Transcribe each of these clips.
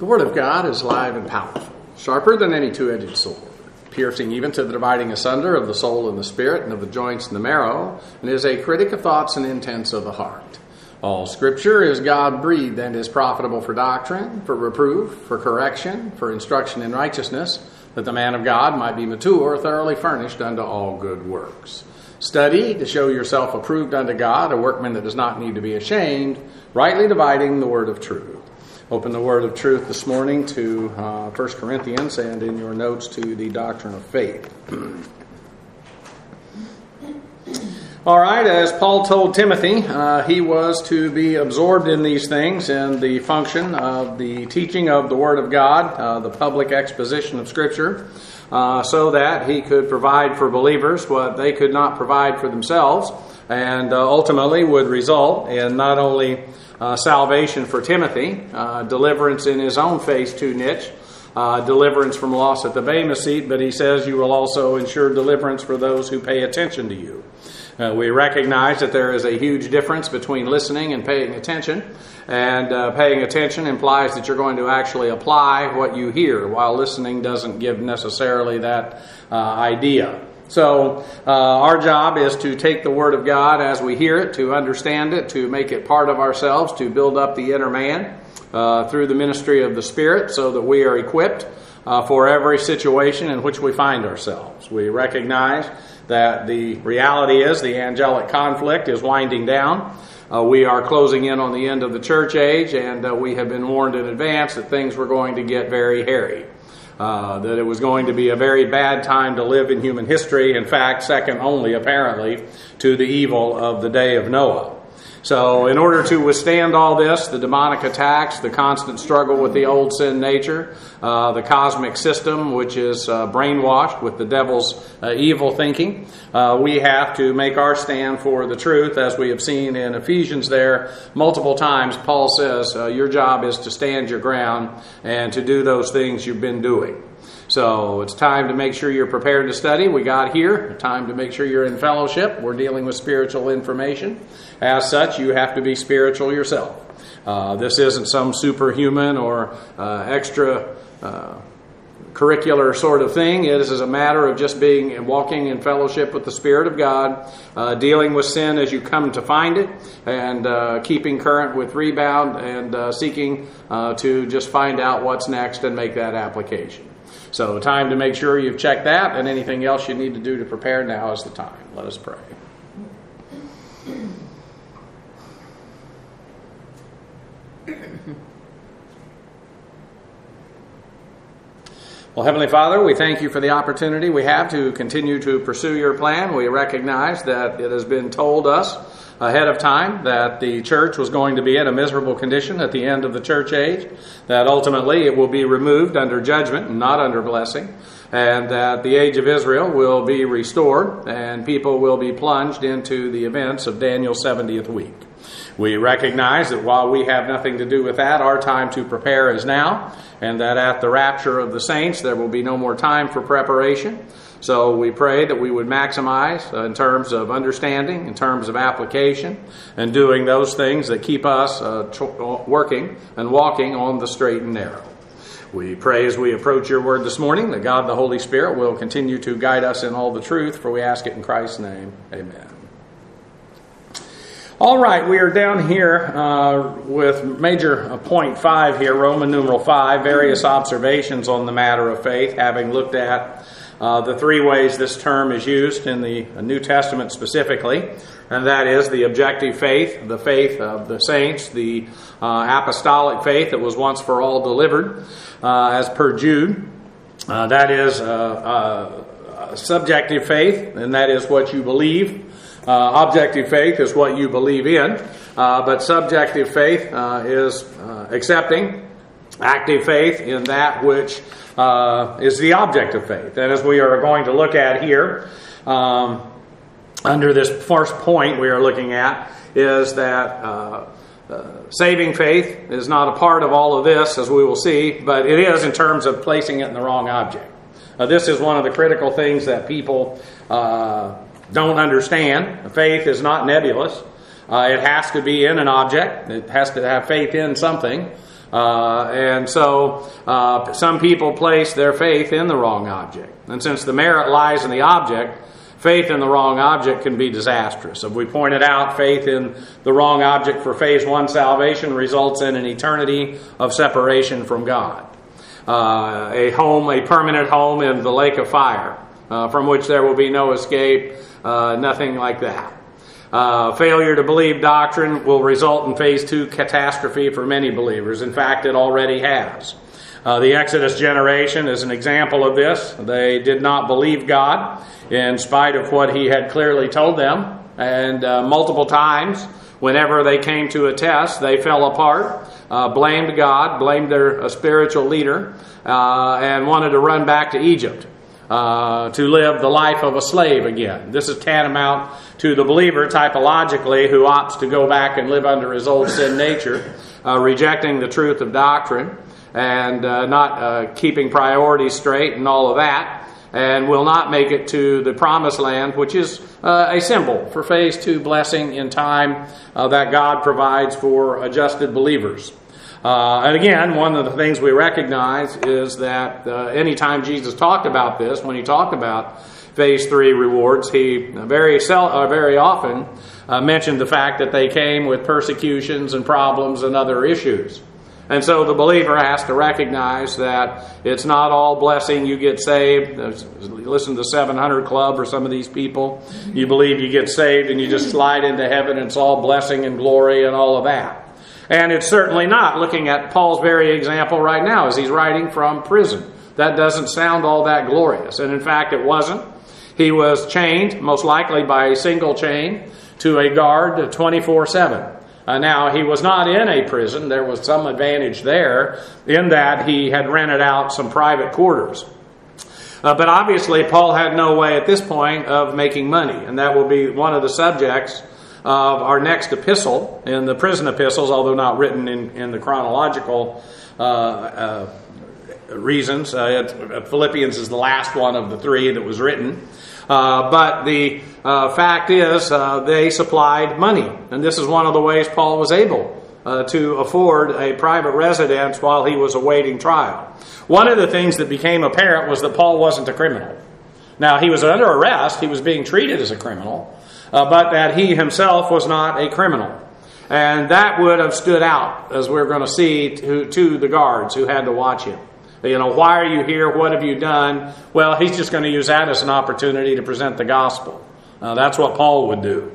The Word of God is alive and powerful, sharper than any two-edged sword, piercing even to the dividing asunder of the soul and the spirit and of the joints and the marrow, and is a critic of thoughts and intents of the heart. All Scripture is God-breathed and is profitable for doctrine, for reproof, for correction, for instruction in righteousness, that the man of God might be mature, thoroughly furnished unto all good works. Study to show yourself approved unto God, a workman that does not need to be ashamed, rightly dividing the word of truth. Open the word of truth this morning to 1 Corinthians and in your notes to the doctrine of faith. All right, as Paul told Timothy, he was to be absorbed in these things and the function of the teaching of the Word of God, the public exposition of Scripture, so that he could provide for believers what they could not provide for themselves, and ultimately would result in not only salvation for Timothy, deliverance in his own phase 2 niche, deliverance from loss at the Bema seat, but he says you will also ensure deliverance for those who pay attention to you. We recognize that there is a huge difference between listening and paying attention, and paying attention implies that you're going to actually apply what you hear, while listening doesn't give necessarily that idea. So our job is to take the Word of God as we hear it, to understand it, to make it part of ourselves, to build up the inner man through the ministry of the Spirit, so that we are equipped for every situation in which we find ourselves. We recognize that the reality is the angelic conflict is winding down. We are closing in on the end of the church age, and we have been warned in advance that things were going to get very hairy. That it was going to be a very bad time to live in human history. In fact, second only, apparently, to the evil of the day of Noah. So in order to withstand all this, the demonic attacks, the constant struggle with the old sin nature, the cosmic system, which is brainwashed with the devil's evil thinking, we have to make our stand for the truth. As we have seen in Ephesians there, multiple times Paul says your job is to stand your ground and to do those things you've been doing. So it's time to make sure you're prepared to study. We got here. Time to make sure you're in fellowship. We're dealing with spiritual information. As such, you have to be spiritual yourself. This isn't some superhuman or extra curricular sort of thing. It is a matter of just being and walking in fellowship with the Spirit of God, dealing with sin as you come to find it, and keeping current with rebound, and seeking to just find out what's next and make that application. So time to make sure you've checked that, and anything else you need to do to prepare, now is the time. Let us pray. Well, Heavenly Father, we thank you for the opportunity we have to continue to pursue your plan. We recognize that it has been told us ahead of time that the church was going to be in a miserable condition at the end of the church age, that ultimately it will be removed under judgment and not under blessing, and that the age of Israel will be restored and people will be plunged into the events of Daniel's 70th week. We recognize that while we have nothing to do with that, our time to prepare is now, and that at the rapture of the saints there will be no more time for preparation. So we pray that we would maximize in terms of understanding, in terms of application, and doing those things that keep us working and walking on the straight and narrow. We pray as we approach your word this morning that God the Holy Spirit will continue to guide us in all the truth, for we ask it in Christ's name. Amen. All right, we are down here with major point 5 here, Roman numeral 5, various observations on the matter of faith, having looked at the three ways this term is used in the New Testament specifically, and that is the objective faith, the faith of the saints, the apostolic faith that was once for all delivered, as per Jude. That is subjective faith, and that is what you believe. Objective faith is what you believe in, but subjective faith is accepting. Active faith in that which is the object of faith. And as we are going to look at here, under this first point we are looking at, is that saving faith is not a part of all of this, as we will see, but it is in terms of placing it in the wrong object. This is one of the critical things that people don't understand. Faith is not nebulous. It has to be in an object. It has to have faith in something. And so some people place their faith in the wrong object. And since the merit lies in the object, faith in the wrong object can be disastrous. As we pointed out, faith in the wrong object for phase 1 salvation results in an eternity of separation from God. A permanent home in the lake of fire, from which there will be no escape, nothing like that. Failure to believe doctrine will result in phase 2 catastrophe for many believers. In fact, it already has. The Exodus generation is an example of this. They did not believe God in spite of what He had clearly told them. And multiple times, whenever they came to a test, they fell apart, blamed God, blamed their spiritual leader, and wanted to run back to Egypt to live the life of a slave again. This is tantamount to the believer typologically who opts to go back and live under his old sin nature, rejecting the truth of doctrine and not keeping priorities straight and all of that, and will not make it to the promised land, which is a symbol for phase 2 blessing in time that God provides for adjusted believers. And again, one of the things we recognize is that anytime Jesus talked about this, when He talked about phase 3 rewards, He very often mentioned the fact that they came with persecutions and problems and other issues. And so the believer has to recognize that it's not all blessing, you get saved. Listen to the 700 Club or some of these people. You believe you get saved and you just slide into heaven and it's all blessing and glory and all of that. And it's certainly not, looking at Paul's very example right now as he's writing from prison. That doesn't sound all that glorious. And in fact, it wasn't. He was chained, most likely by a single chain, to a guard 24/7. Now, he was not in a prison. There was some advantage there in that he had rented out some private quarters. But obviously, Paul had no way at this point of making money. And that will be one of the subjects of our next epistle, in the prison epistles, although not written in the chronological reasons. Philippians is the last one of the 3 that was written. But the fact is, they supplied money. And this is one of the ways Paul was able to afford a private residence while he was awaiting trial. One of the things that became apparent was that Paul wasn't a criminal. Now, he was under arrest. He was being treated as a criminal. But that he himself was not a criminal. And that would have stood out, as we're going to see, to the guards who had to watch him. You know, why are you here? What have you done? Well, he's just going to use that as an opportunity to present the gospel. That's what Paul would do.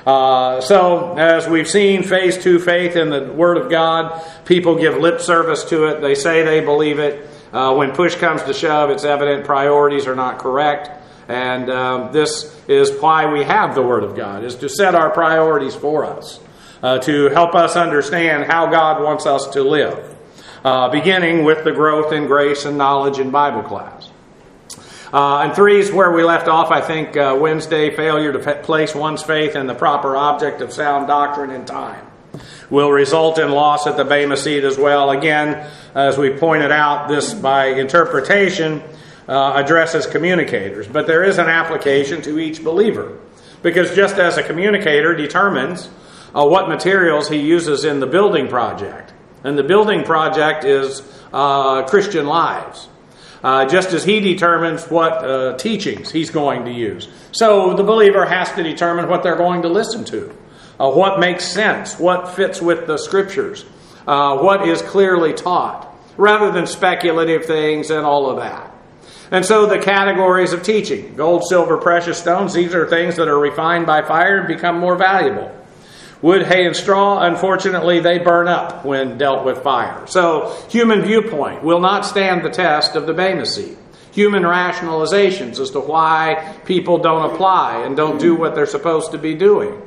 So, as we've seen, phase 2 faith in the Word of God, people give lip service to it. They say they believe it. When push comes to shove, it's evident priorities are not correct. And this is why we have the Word of God, is to set our priorities for us, to help us understand how God wants us to live, beginning with the growth in grace and knowledge in Bible class. And 3 is where we left off, I think, Wednesday. Failure to place one's faith in the proper object of sound doctrine in time will result in loss at the Bema Seat as well. Again, as we pointed out, this by interpretation addresses communicators. But there is an application to each believer. Because just as a communicator determines what materials he uses in the building project, and the building project is Christian lives, just as he determines what teachings he's going to use. So the believer has to determine what they're going to listen to, what makes sense, what fits with the Scriptures, what is clearly taught, rather than speculative things and all of that. And so the categories of teaching, gold, silver, precious stones, these are things that are refined by fire and become more valuable. Wood, hay, and straw, unfortunately, they burn up when dealt with fire. So human viewpoint will not stand the test of the Bema Seat. Human rationalizations as to why people don't apply and don't do what they're supposed to be doing.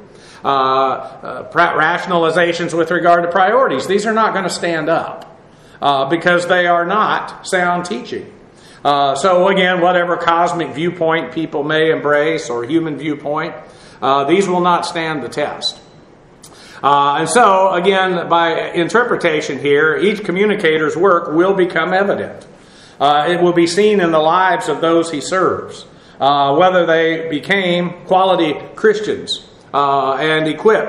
Rationalizations with regard to priorities. These are not going to stand up because they are not sound teaching. So again, whatever cosmic viewpoint people may embrace or human viewpoint, these will not stand the test. And so, again, by interpretation here, each communicator's work will become evident. It will be seen in the lives of those he serves, whether they became quality Christians and equipped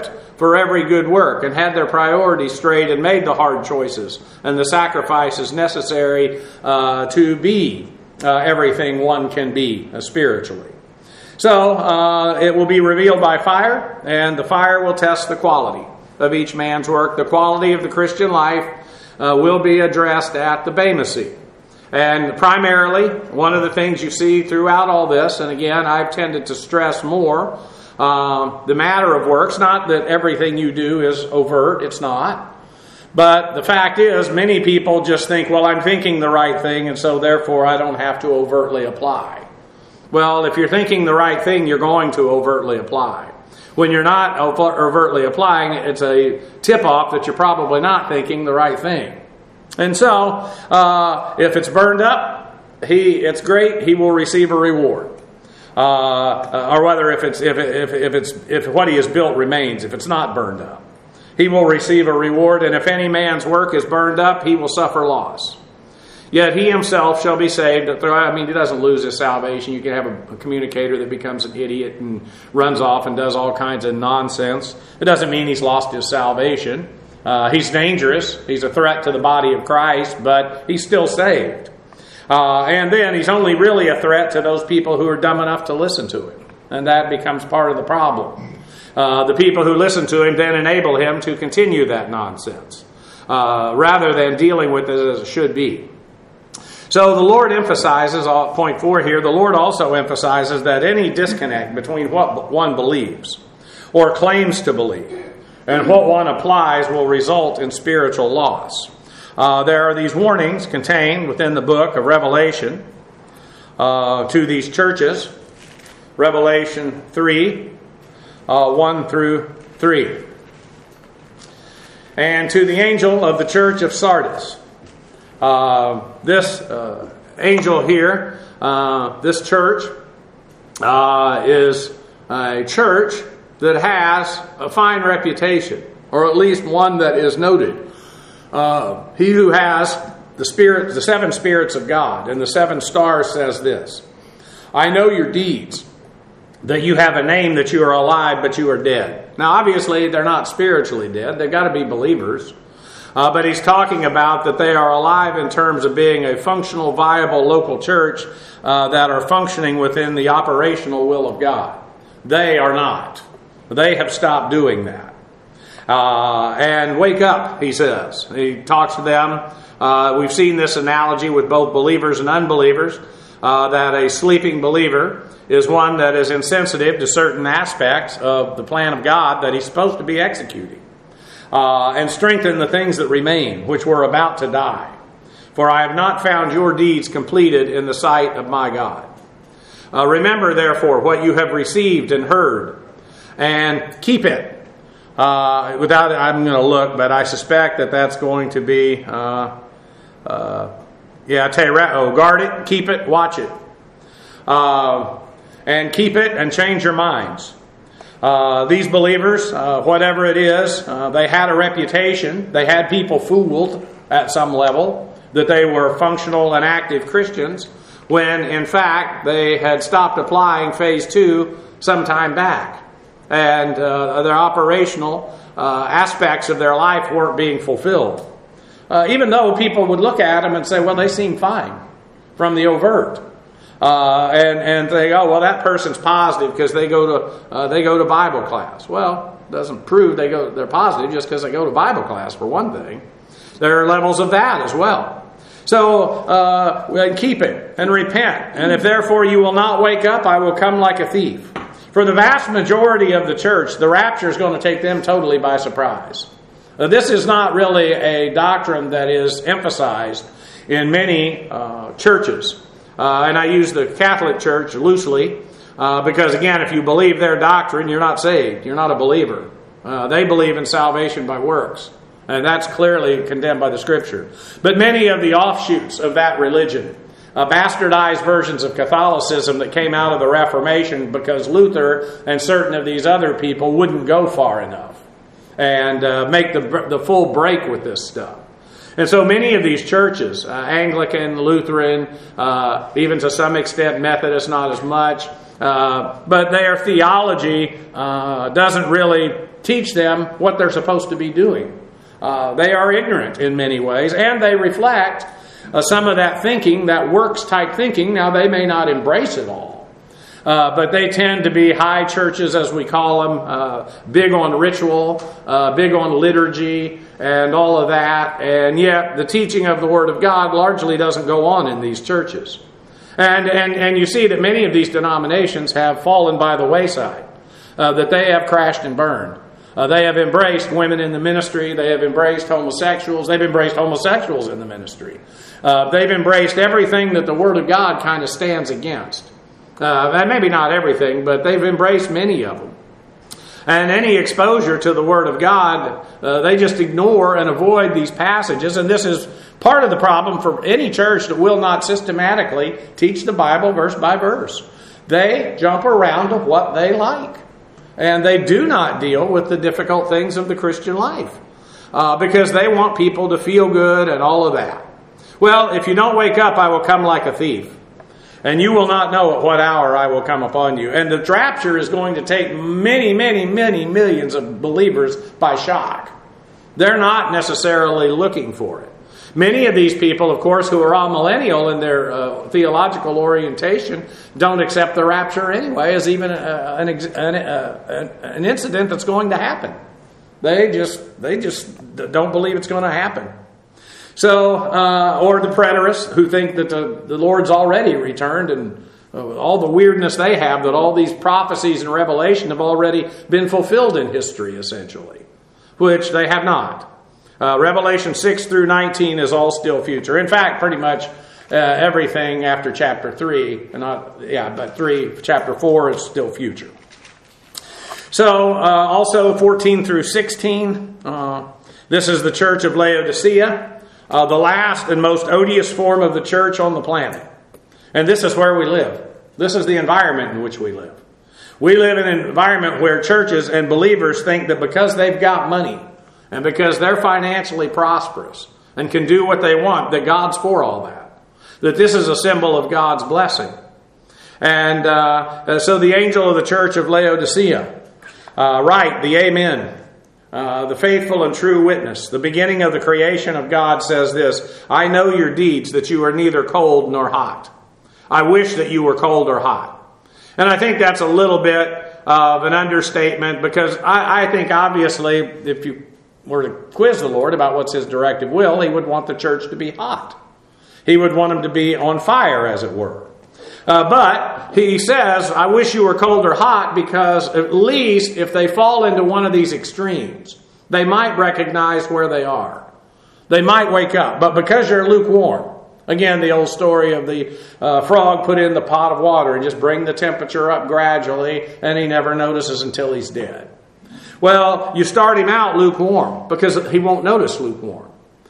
for every good work and had their priorities straight and made the hard choices and the sacrifices necessary to be everything one can be spiritually. So it will be revealed by fire, and the fire will test the quality of each man's work. The quality of the Christian life will be addressed at the Bema Seat. And primarily, one of the things you see throughout all this, and again, I've tended to stress more the matter of works. Not that everything you do is overt, it's not. But the fact is, many people just think, well, I'm thinking the right thing, and so therefore I don't have to overtly apply. Well, if you're thinking the right thing, you're going to overtly apply. When you're not overtly applying, it's a tip-off that you're probably not thinking the right thing. And so, if it's burned up, it's great. He will receive a reward. Or whether if what he has built remains, if it's not burned up, he will receive a reward. And if any man's work is burned up, he will suffer loss. Yet he himself shall be saved. I mean, he doesn't lose his salvation. You can have a communicator that becomes an idiot and runs off and does all kinds of nonsense. It doesn't mean he's lost his salvation. He's dangerous. He's a threat to the body of Christ, but he's still saved. And then he's only really a threat to those people who are dumb enough to listen to him. And that becomes part of the problem. The people who listen to him then enable him to continue that nonsense, rather than dealing with it as it should be. So the Lord emphasizes, point 4 here, the Lord also emphasizes that any disconnect between what one believes or claims to believe and what one applies will result in spiritual loss. There are these warnings contained within the book of Revelation to these churches. Revelation 3, 1 through 3. And to the angel of the church of Sardis. This angel here, this church, is a church that has a fine reputation, or at least one that is noted. He who has the seven spirits of God and the seven stars says this: I know your deeds, that you have a name, that you are alive, but you are dead. Now, obviously, they're not spiritually dead. They've got to be believers. But he's talking about that they are alive in terms of being a functional, viable local church that are functioning within the operational will of God. They are not. They have stopped doing that. And wake up, he says. He talks to them. We've seen this analogy with both believers and unbelievers, that a sleeping believer is one that is insensitive to certain aspects of the plan of God that he's supposed to be executing. And strengthen the things that remain, which were about to die. For I have not found your deeds completed in the sight of my God. Remember, therefore, what you have received and heard, and keep it. I'm going to look, but I suspect that that's going to be, guard it, keep it, watch it. And keep it and change your minds. These believers, whatever it is, they had a reputation. They had people fooled at some level that they were functional and active Christians when, in fact, they had stopped applying phase 2 some time back. And their operational aspects of their life weren't being fulfilled. Even though people would look at them and say, well, they seem fine from the overt. And think, oh, well, that person's positive because they go to Bible class. Well, it doesn't prove they're positive just because they go to Bible class, for one thing. There are levels of that as well. So keep it and repent. And if therefore you will not wake up, I will come like a thief. For the vast majority of the church, the rapture is going to take them totally by surprise. This is not really a doctrine that is emphasized in many churches. And I use the Catholic Church loosely because, again, if you believe their doctrine, you're not saved. You're not a believer. They believe in salvation by works. And that's clearly condemned by the Scripture. But many of the offshoots of that religion, bastardized versions of Catholicism that came out of the Reformation because Luther and certain of these other people wouldn't go far enough and make the full break with this stuff. And so many of these churches, Anglican, Lutheran, even to some extent Methodist, not as much, but their theology doesn't really teach them what they're supposed to be doing. They are ignorant in many ways, and they reflect some of that thinking, that works-type thinking. Now, they may not embrace it all, but they tend to be high churches, as we call them, big on ritual, big on liturgy, and all of that. And yet, the teaching of the Word of God largely doesn't go on in these churches. And you see that many of these denominations have fallen by the wayside, that they have crashed and burned. They have embraced women in the ministry. They have embraced homosexuals. They've embraced homosexuals in the ministry. They've embraced everything that the Word of God kind of stands against. And maybe not everything, but they've embraced many of them. And any exposure to the Word of God, they just ignore and avoid these passages. And this is part of the problem for any church that will not systematically teach the Bible verse by verse. They jump around to what they like. And they do not deal with the difficult things of the Christian life. Because they want people to feel good and all of that. Well, if you don't wake up, I will come like a thief. And you will not know at what hour I will come upon you. And the rapture is going to take many, many, many millions of believers by shock. They're not necessarily looking for it. Many of these people, of course, who are amillennial in their theological orientation, don't accept the rapture anyway as even an incident that's going to happen. They just don't believe it's going to happen. So, or the preterists who think that the Lord's already returned, and all the weirdness they have, that all these prophecies in Revelation have already been fulfilled in history, essentially, which they have not. Revelation 6 through 19 is all still future. In fact, pretty much everything after chapter 3, chapter 4 is still future. So, also 14 through 16, this is the church of Laodicea, the last and most odious form of the church on the planet. And this is where we live. This is the environment in which we live. We live in an environment where churches and believers think that because they've got money, and because they're financially prosperous and can do what they want, that God's for all that. That this is a symbol of God's blessing. And so the angel of the church of Laodicea, write the Amen, the faithful and true witness, the beginning of the creation of God, says this: I know your deeds, that you are neither cold nor hot. I wish that you were cold or hot. And I think that's a little bit of an understatement, because I think obviously if you were to quiz the Lord about what's His directive will, He would want the church to be hot. He would want them to be on fire, as it were. But He says, I wish you were cold or hot, because at least if they fall into one of these extremes, they might recognize where they are. They might wake up. But because you're lukewarm, again, the old story of the frog put in the pot of water and just bring the temperature up gradually, and he never notices until he's dead. Well, you start him out lukewarm because he won't notice lukewarm.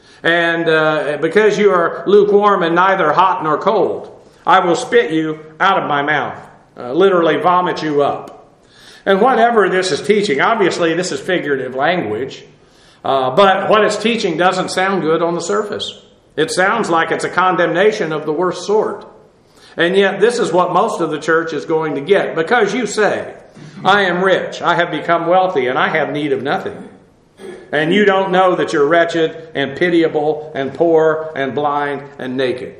And because you are lukewarm and neither hot nor cold, I will spit you out of my mouth, literally vomit you up. And whatever this is teaching, obviously this is figurative language, but what it's teaching doesn't sound good on the surface. It sounds like it's a condemnation of the worst sort. And yet this is what most of the church is going to get, because you say, I am rich, I have become wealthy, and I have need of nothing. And you don't know that you're wretched and pitiable and poor and blind and naked.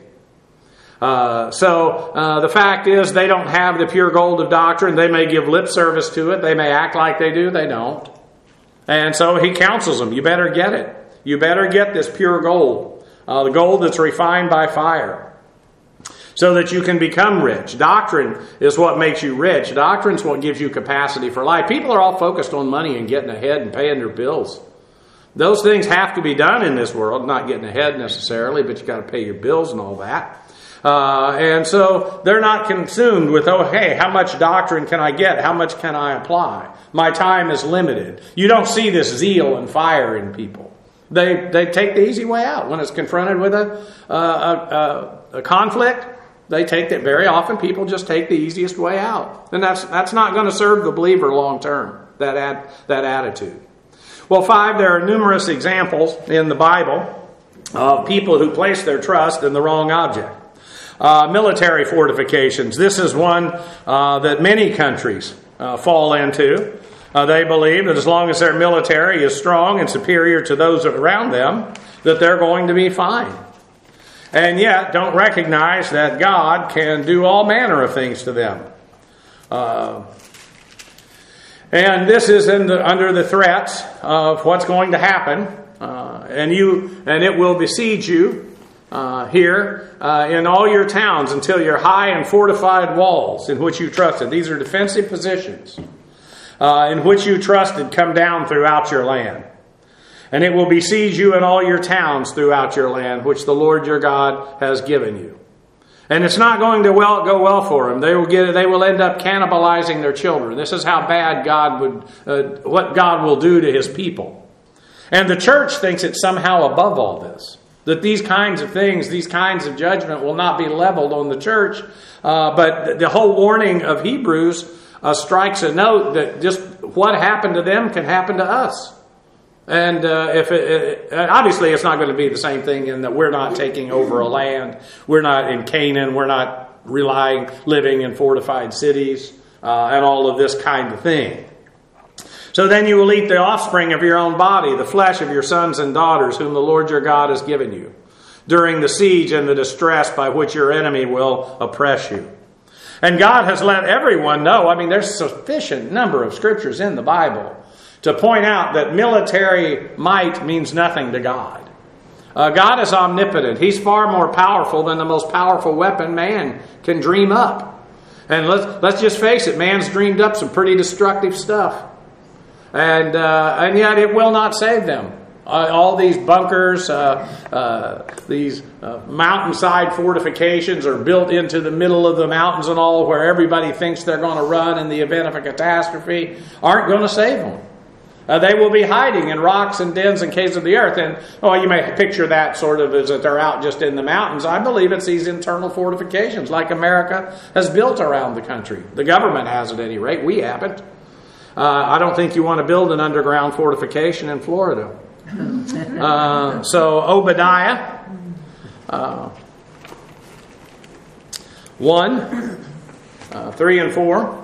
So the fact is, they don't have the pure gold of doctrine. They may give lip service to it. They may act like they do. They don't. And so He counsels them. You better get it. You better get this pure gold. The gold that's refined by fire. So that you can become rich. Doctrine is what makes you rich. Doctrine is what gives you capacity for life. People are all focused on money and getting ahead and paying their bills. Those things have to be done in this world. Not getting ahead necessarily, but you got to pay your bills and all that. And so they're not consumed with, oh, hey, how much doctrine can I get? How much can I apply? My time is limited. You don't see this zeal and fire in people. They take the easy way out. When it's confronted with a conflict, they take that. Very often people just take the easiest way out. And that's not going to serve the believer long term, that attitude. Well, 5, there are numerous examples in the Bible of people who place their trust in the wrong object. Military fortifications. This is one that many countries fall into. They believe that as long as their military is strong and superior to those around them, that they're going to be fine. And yet don't recognize that God can do all manner of things to them. And this is under the threat of what's going to happen. And it will besiege you here in all your towns until your high and fortified walls in which you trusted. These are defensive positions in which you trusted come down throughout your land. And it will besiege you in all your towns throughout your land, which the Lord your God has given you. And it's not going to go well for them. They will end up cannibalizing their children. This is how bad what God will do to His people. And the church thinks it's somehow above all this. That these kinds of things, these kinds of judgment will not be leveled on the church. But the whole warning of Hebrews strikes a note that just what happened to them can happen to us. And obviously it's not going to be the same thing in that we're not taking over a land. We're not in Canaan. We're not living in fortified cities and all of this kind of thing. So then you will eat the offspring of your own body, the flesh of your sons and daughters, whom the Lord your God has given you, during the siege and the distress by which your enemy will oppress you. And God has let everyone know, there's sufficient number of scriptures in the Bible to point out that military might means nothing to God. God is omnipotent. He's far more powerful than the most powerful weapon man can dream up. And let's just face it, man's dreamed up some pretty destructive stuff. And yet it will not save them. All these bunkers, these mountainside fortifications are built into the middle of the mountains and all, where everybody thinks they're going to run in the event of a catastrophe, aren't going to save them. They will be hiding in rocks and dens and caves of the earth. And you may picture that sort of as that they're out just in the mountains. I believe it's these internal fortifications like America has built around the country. The government has at any rate. We haven't. I don't think you want to build an underground fortification in Florida. So Obadiah 1, 3 and 4.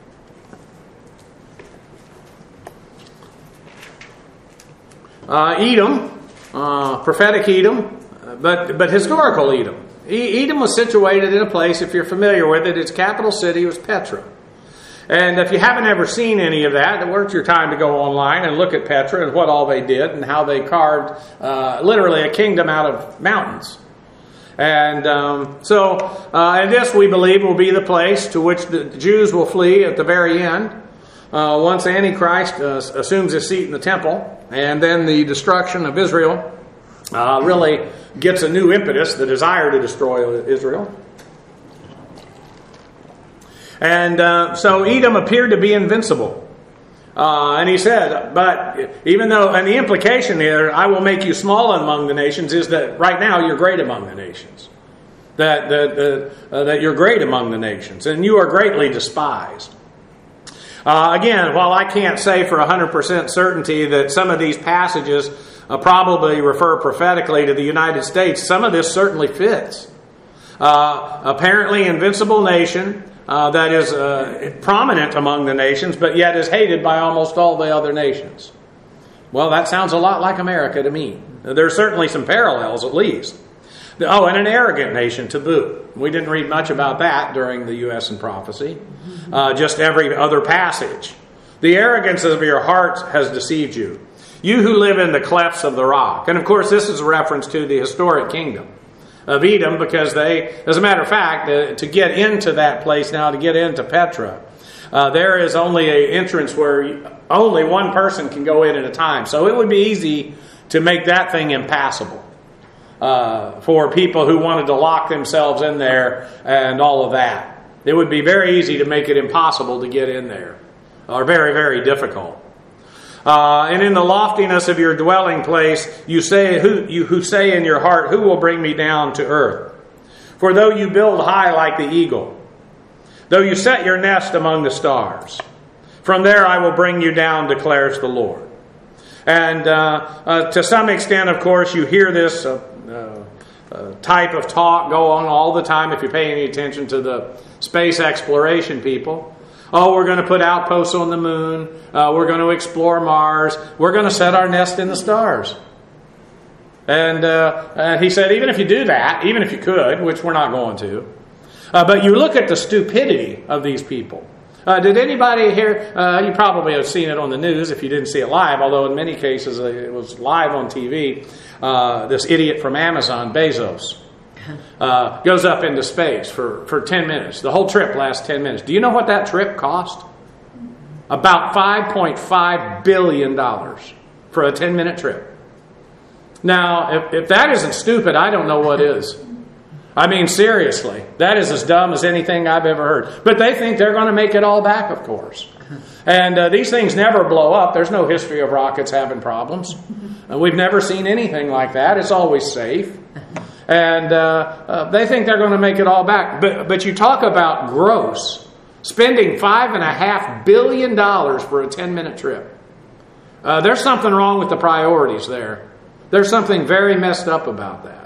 Edom, prophetic Edom, but historical Edom. Edom was situated in a place, if you're familiar with it, its capital city was Petra. And if you haven't ever seen any of that, worth your time to go online and look at Petra and what all they did and how they carved literally a kingdom out of mountains. And and this, we believe, will be the place to which the Jews will flee at the very end. Once Antichrist assumes his seat in the temple, and then the destruction of Israel really gets a new impetus, the desire to destroy Israel. And so Edom appeared to be invincible. And he said, but even though, and the implication here, I will make you small among the nations, is that right now you're great among the nations. That you're great among the nations, and you are greatly despised. Again, while I can't say for 100% certainty that some of these passages probably refer prophetically to the United States, some of this certainly fits. Apparently invincible nation that is prominent among the nations, but yet is hated by almost all the other nations. Well, that sounds a lot like America to me. There's certainly some parallels, at least. Oh, and an arrogant nation to boot. We didn't read much about that during the U.S. and prophecy. Just every other passage. The arrogance of your heart has deceived you. You who live in the clefts of the rock. And of course, this is a reference to the historic kingdom of Edom, because they, as a matter of fact, to get into that place now, to get into Petra, there is only an entrance where only one person can go in at a time. So it would be easy to make that thing impassable. For people who wanted to lock themselves in there and all of that. It would be very easy to make it impossible to get in there. Or very, very difficult. And in the loftiness of your dwelling place, you who say in your heart, who will bring me down to earth? For though you build high like the eagle, though you set your nest among the stars, from there I will bring you down, declares the Lord. And to some extent, of course, you hear this type of talk go on all the time if you pay any attention to the space exploration people. Oh, we're going to put outposts on the moon. We're going to explore Mars. We're going to set our nest in the stars. And he said, even if you do that, even if you could, which we're not going to, but you look at the stupidity of these people. Did anybody here, you probably have seen it on the news if you didn't see it live, although in many cases it was live on TV, this idiot from Amazon, Bezos, goes up into space for 10 minutes. The whole trip lasts 10 minutes. Do you know what that trip cost? About $5.5 billion for a 10-minute trip. Now, if that isn't stupid, I don't know what is. I mean, seriously, that is as dumb as anything I've ever heard. But they think they're going to make it all back, of course. And these things never blow up. There's no history of rockets having problems. We've never seen anything like that. It's always safe. And they think they're going to make it all back. But you talk about gross, spending $5.5 billion for a 10-minute trip. There's something wrong with the priorities there. There's something very messed up about that.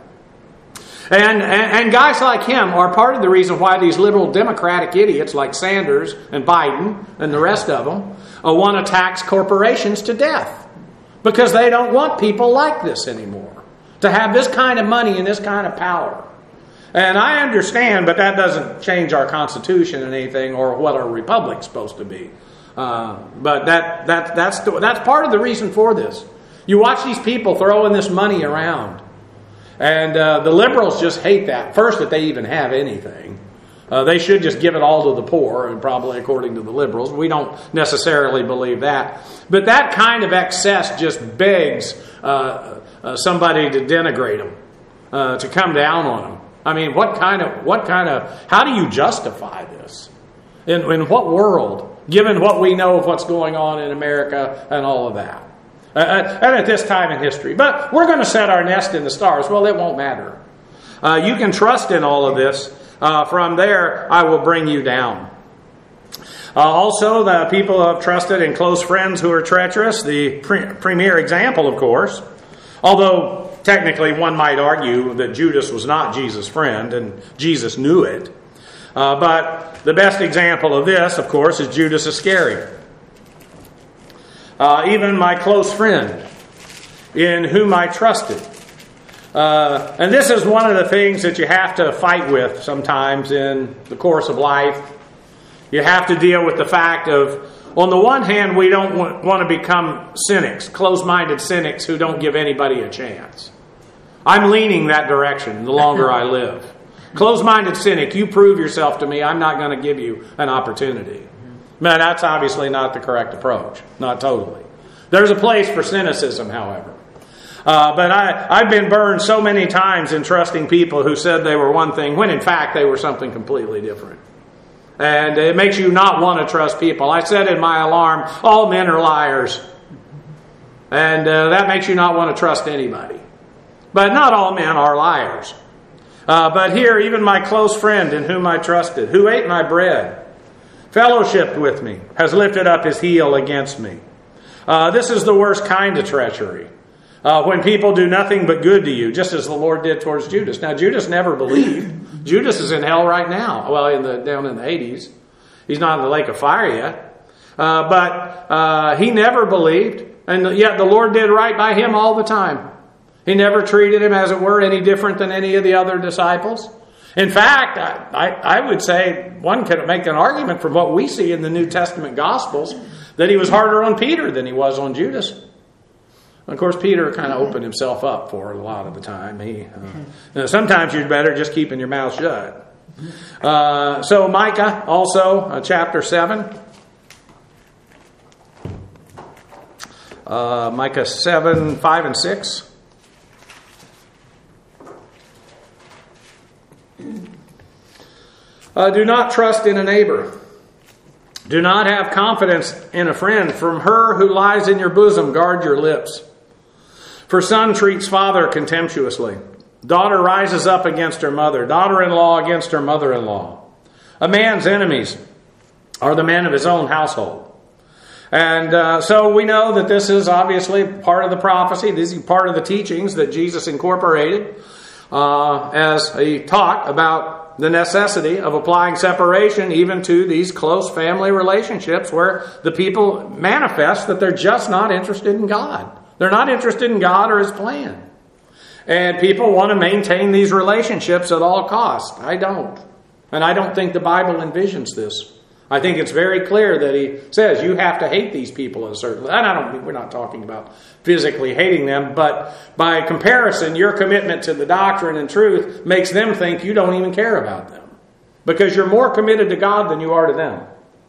And guys like him are part of the reason why these liberal Democratic idiots like Sanders and Biden and the rest of them want to tax corporations to death. Because they don't want people like this anymore. To have this kind of money and this kind of power. And I understand, but that doesn't change our Constitution and anything or what our republic's supposed to be. But that's part of the reason for this. You watch these people throwing this money around. And the liberals just hate that. First, that they even have anything. They should just give it all to the poor, and probably according to the liberals. We don't necessarily believe that. But that kind of excess just begs somebody to denigrate them, to come down on them. I mean, how do you justify this? In what world, given what we know of what's going on in America and all of that? And at this time in history. But we're going to set our nest in the stars. Well, it won't matter. You can trust in all of this. From there, I will bring you down. Also, the people who have trusted in close friends who are treacherous. The premier example, of course. Although, technically, one might argue that Judas was not Jesus' friend, and Jesus knew it. But the best example of this, of course, is Judas Iscariot. Even my close friend, in whom I trusted. And this is one of the things that you have to fight with sometimes in the course of life. You have to deal with the fact of, on the one hand, we don't want to become cynics, closed-minded cynics who don't give anybody a chance. I'm leaning that direction the longer I live. Closed-minded cynic, you prove yourself to me, I'm not going to give you an opportunity. But that's obviously not the correct approach. Not totally. There's a place for cynicism, however. But I've been burned so many times in trusting people who said they were one thing, when in fact they were something completely different. And it makes you not want to trust people. I said in my alarm, all men are liars. And that makes you not want to trust anybody. But not all men are liars. But here, even my close friend in whom I trusted, who ate my bread, fellowshiped with me, has lifted up his heel against me. This is the worst kind of treachery. When people do nothing but good to you, just as the Lord did towards Judas. Now, Judas never believed. Judas is in hell right now. Well, down in the Hades. He's not in the lake of fire yet. But he never believed. And yet the Lord did right by him all the time. He never treated him, as it were, any different than any of the other disciples. In fact, I would say one could make an argument from what we see in the New Testament Gospels that he was harder on Peter than he was on Judas. Of course, Peter kind of opened himself up for it a lot of the time. Sometimes you're better just keeping your mouth shut. So Micah, also, chapter 7. Micah 7, 5 and 6. Do not trust in a neighbor. Do not have confidence in a friend. From her who lies in your bosom, guard your lips. For son treats father contemptuously. Daughter rises up against her mother. Daughter-in-law against her mother-in-law. A man's enemies are the men of his own household. And so we know that this is obviously part of the prophecy. This is part of the teachings that Jesus incorporated as he taught about the necessity of applying separation even to these close family relationships where the people manifest that they're just not interested in God. They're not interested in God or His plan. And people want to maintain these relationships at all costs. I don't. And I don't think the Bible envisions this. I think it's very clear that He says you have to hate these people at a certain level. And we're not talking about physically hating them, but by comparison, your commitment to the doctrine and truth makes them think you don't even care about them. Because you're more committed to God than you are to them.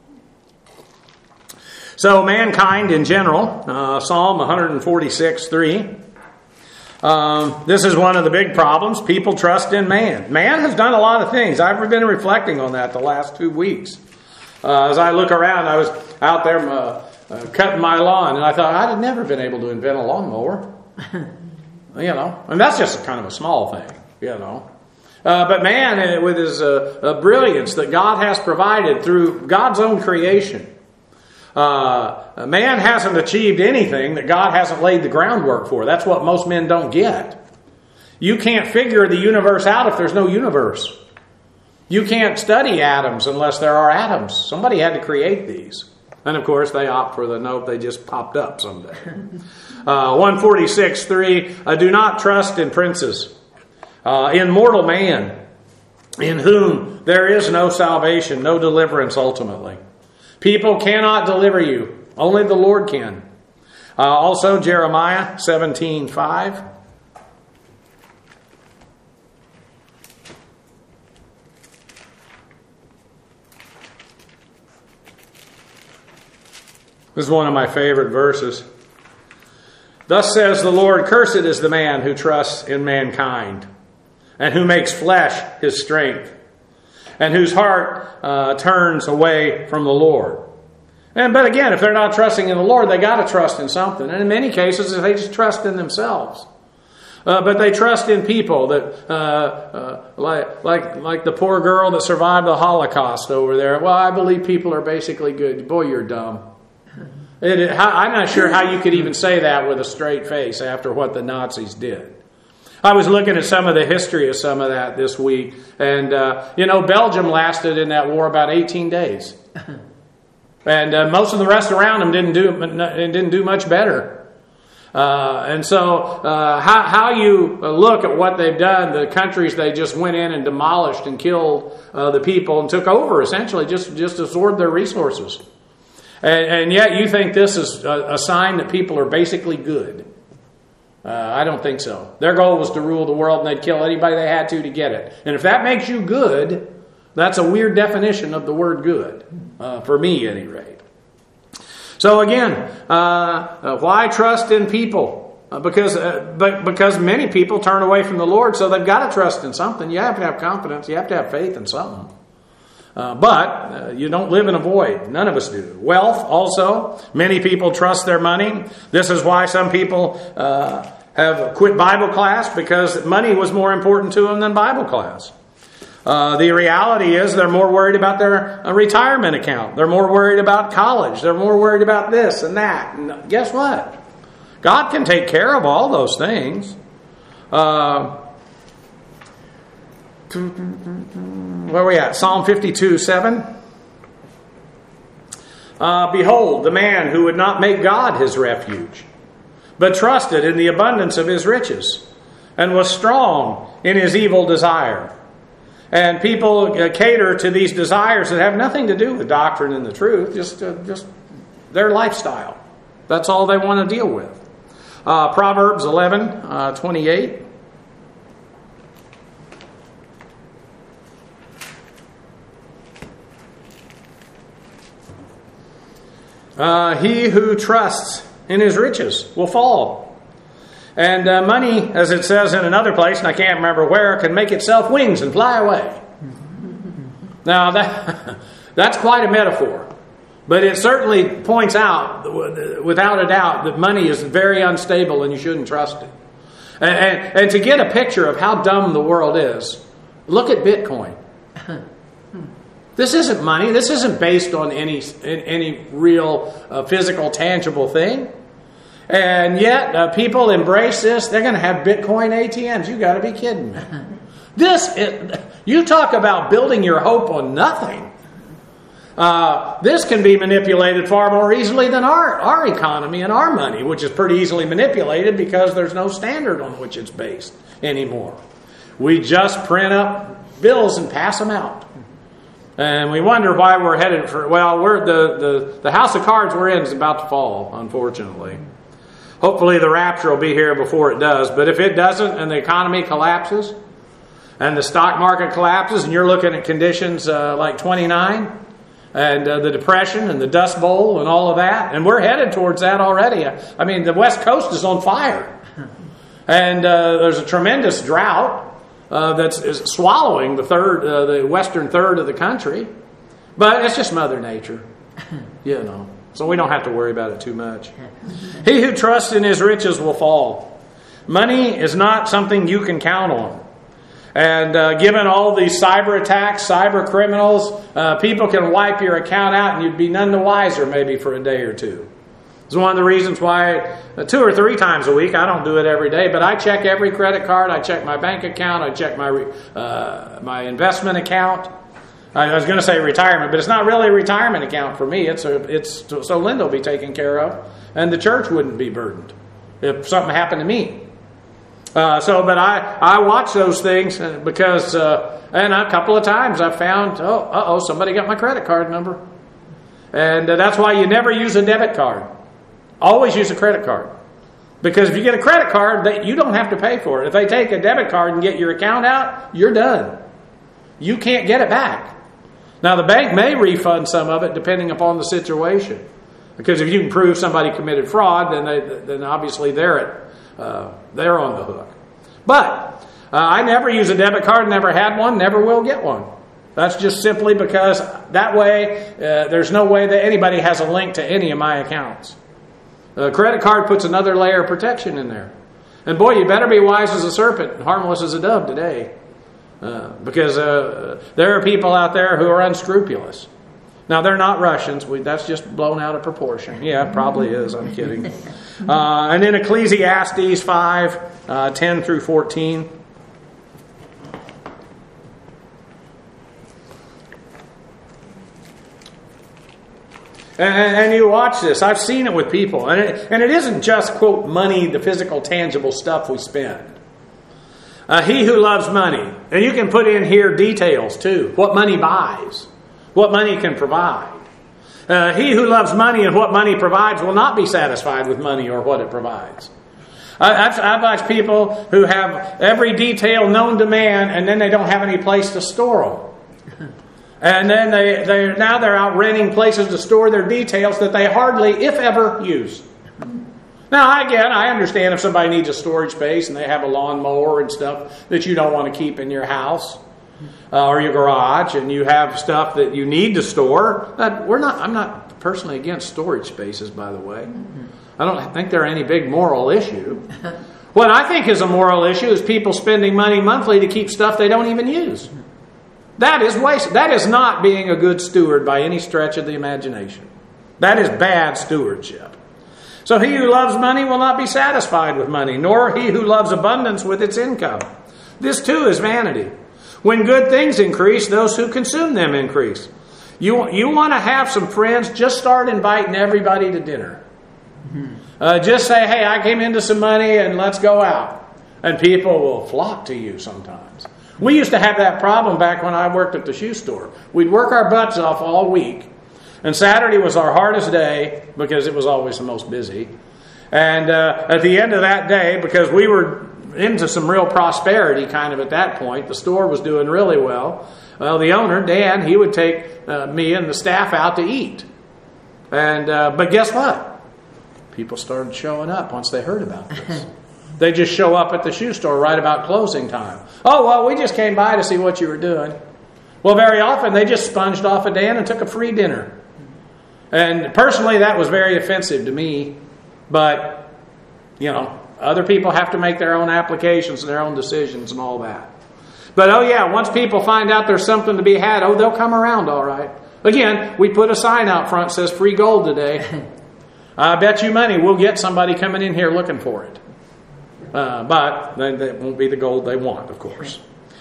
So mankind in general, Psalm 146:3. This is one of the big problems. People trust in man. Man has done a lot of things. I've been reflecting on that the last 2 weeks. As I look around, I was out there cutting my lawn, and I thought I'd never been able to invent a lawnmower. And that's just kind of a small thing, But man, with his brilliance that God has provided through God's own creation, man hasn't achieved anything that God hasn't laid the groundwork for. That's what most men don't get. You can't figure the universe out if there's no universe. You can't study atoms unless there are atoms. Somebody had to create these. And of course, they opt for the nope, they just popped up someday. 146:3, do not trust in princes, in mortal man, in whom there is no salvation, no deliverance ultimately. People cannot deliver you. Only the Lord can. Also, Jeremiah 17:5. This is one of my favorite verses. Thus says the Lord, cursed is the man who trusts in mankind, and who makes flesh his strength, and whose heart turns away from the Lord. But again, if they're not trusting in the Lord, they got to trust in something. And in many cases, they just trust in themselves. But they trust in people that, like the poor girl that survived the Holocaust over there. Well, I believe people are basically good. Boy, you're dumb. I'm not sure how you could even say that with a straight face after what the Nazis did. I was looking at some of the history of some of that this week. And, Belgium lasted in that war about 18 days. And most of the rest around them didn't do much better. How you look at what they've done, the countries they just went in and demolished and killed the people and took over, essentially, just absorbed their resources. And yet you think this is a sign that people are basically good. I don't think so. Their goal was to rule the world, and they'd kill anybody they had to get it. And if that makes you good, that's a weird definition of the word good, for me at any rate. So again, why trust in people? Because many people turn away from the Lord, so they've got to trust in something. You have to have confidence. You have to have faith in something. But you don't live in a void. None of us do. Wealth also. Many people trust their money. This is why some people have quit Bible class, because money was more important to them than Bible class. The reality is they're more worried about their retirement account. They're more worried about college. They're more worried about this and that. And guess what? God can take care of all those things. Where are we at? Psalm 52:7. Behold, the man who would not make God his refuge, but trusted in the abundance of his riches, and was strong in his evil desire. And people cater to these desires that have nothing to do with doctrine and the truth, just their lifestyle. That's all they want to deal with. Proverbs 11:28. He who trusts in his riches will fall. And money, as it says in another place, and I can't remember where, can make itself wings and fly away. Now, that's quite a metaphor. But it certainly points out, without a doubt, that money is very unstable and you shouldn't trust it. And to get a picture of how dumb the world is, look at Bitcoin. This isn't money. This isn't based on any real physical, tangible thing. And yet, people embrace this. They're going to have Bitcoin ATMs. You got to be kidding me. You talk about building your hope on nothing. This can be manipulated far more easily than our economy and our money, which is pretty easily manipulated because there's no standard on which it's based anymore. We just print up bills and pass them out. And we wonder why we're headed for... Well, the house of cards we're in is about to fall, unfortunately. Hopefully the rapture will be here before it does. But if it doesn't and the economy collapses and the stock market collapses and you're looking at conditions like 29... and the Depression and the Dust Bowl and all of that. And we're headed towards that already. I mean, the West Coast is on fire. And there's a tremendous drought that's swallowing the western third of the country. But it's just Mother Nature, you know. So we don't have to worry about it too much. He who trusts in his riches will fall. Money is not something you can count on. And given all these cyber attacks, cyber criminals, people can wipe your account out and you'd be none the wiser maybe for a day or two. It's one of the reasons why 2 or 3 times a week, I don't do it every day, but I check every credit card, I check my bank account, I check my investment account. I was going to say retirement, but it's not really a retirement account for me. It's so Linda will be taken care of and the church wouldn't be burdened if something happened to me. But I watch those things because, and a couple of times I've found, somebody got my credit card number. And that's why you never use a debit card. Always use a credit card. Because if you get a credit card, you don't have to pay for it. If they take a debit card and get your account out, you're done. You can't get it back. Now, the bank may refund some of it depending upon the situation. Because if you can prove somebody committed fraud, then obviously they're on the hook. But I never use a debit card, never had one, never will get one. That's just simply because that way there's no way that anybody has a link to any of my accounts. A credit card puts another layer of protection in there. And boy, you better be wise as a serpent and harmless as a dove today. Because there are people out there who are unscrupulous. Now, they're not Russians. That's just blown out of proportion. Yeah, it probably is. I'm kidding. And in Ecclesiastes 5, 10 through 14. And you watch this. I've seen it with people. And it isn't just, quote, money, the physical, tangible stuff we spend. He who loves money. And you can put in here details, too. What money buys. What money can provide. He who loves money and what money provides will not be satisfied with money or what it provides. I've watched people who have every detail known to man and then they don't have any place to store them. And then they're out renting places to store their details that they hardly, if ever, use. Now, again, I understand if somebody needs a storage space and they have a lawnmower and stuff that you don't want to keep in your house. Or your garage, and you have stuff that you need to store. I'm not personally against storage spaces, by the way. I don't think they're any big moral issue. What I think is a moral issue is people spending money monthly to keep stuff they don't even use. That is waste. That is not being a good steward by any stretch of the imagination. That is bad stewardship. So he who loves money will not be satisfied with money, nor he who loves abundance with its income. This too is vanity. When good things increase, those who consume them increase. You want to have some friends, just start inviting everybody to dinner. Just say, hey, I came into some money and let's go out. And people will flock to you sometimes. We used to have that problem back when I worked at the shoe store. We'd work our butts off all week. And Saturday was our hardest day because it was always the most busy. And at the end of that day, because we were into some real prosperity kind of at that point. The store was doing really well. Well, the owner, Dan, he would take me and the staff out to eat. And but guess what? People started showing up once they heard about this. They just show up at the shoe store right about closing time. Oh, well, we just came by to see what you were doing. Well, very often they just sponged off of Dan and took a free dinner. And personally, that was very offensive to me. But, you know, other people have to make their own applications and their own decisions and all that. But, once people find out there's something to be had, they'll come around all right. Again, we put a sign out front that says free gold today. I bet you money we'll get somebody coming in here looking for it. But that won't be the gold they want, of course.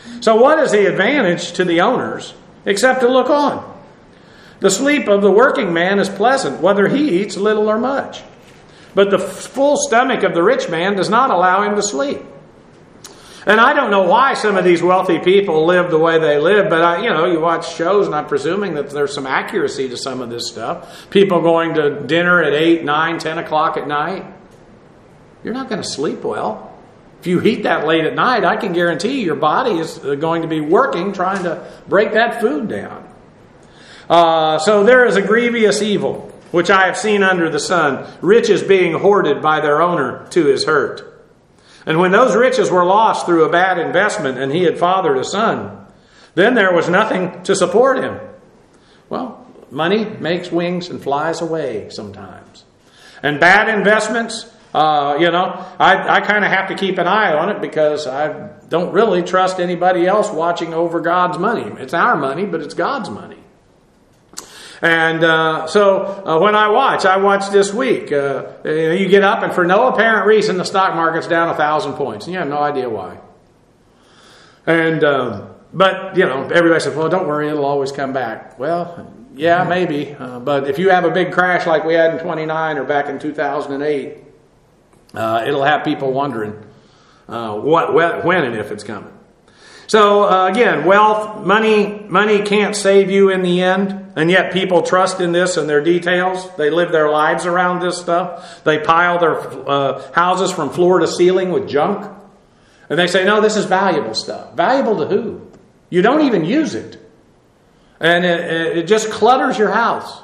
So what is the advantage to the owners except to look on? The sleep of the working man is pleasant, whether he eats little or much. But the full stomach of the rich man does not allow him to sleep. And I don't know why some of these wealthy people live the way they live, but you watch shows, and I'm presuming that there's some accuracy to some of this stuff. People going to dinner at 8, 9, 10 o'clock at night. You're not going to sleep well. If you eat that late at night, I can guarantee your body is going to be working trying to break that food down. So there is a grievous evil, which I have seen under the sun, riches being hoarded by their owner to his hurt. And when those riches were lost through a bad investment and he had fathered a son, then there was nothing to support him. Well, money makes wings and flies away sometimes. And bad investments, I kind of have to keep an eye on it because I don't really trust anybody else watching over God's money. It's our money, but it's God's money. And so when I watch this week. You get up and for no apparent reason the stock market's down 1,000 points. And you have no idea why. And but everybody says, well, don't worry, it'll always come back. Well, yeah, maybe. But if you have a big crash like we had in 29 or back in 2008, it'll have people wondering when and if it's coming. So again, wealth, money can't save you in the end. And yet people trust in this and their details. They live their lives around this stuff. They pile their houses from floor to ceiling with junk. And they say, no, this is valuable stuff. Valuable to who? You don't even use it. And it just clutters your house.